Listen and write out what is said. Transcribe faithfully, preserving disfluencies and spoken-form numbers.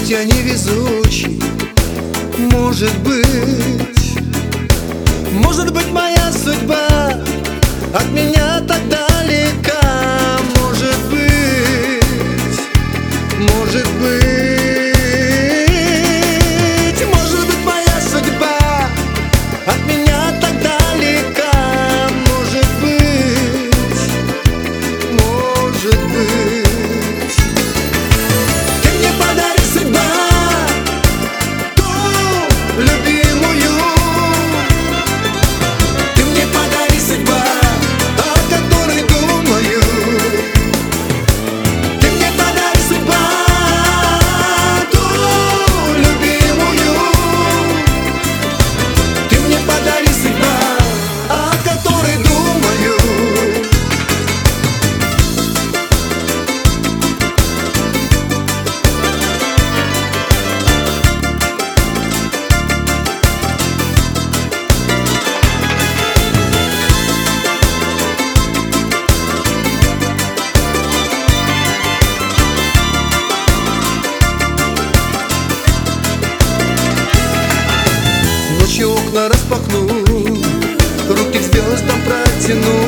я невезучий, может быть, может быть, моя судьба от меня так далека. Может быть, может быть, может быть, моя судьба от меня так далека. Может быть, может быть, ты мне подари, судьба, ту любимую. Ты мне подари, судьба, о которой думаю. Ты мне подари, судьба, ту любимую. Ты мне подари, судьба, о которой думаю. Ночью окна распахну, руки к звездам протяну.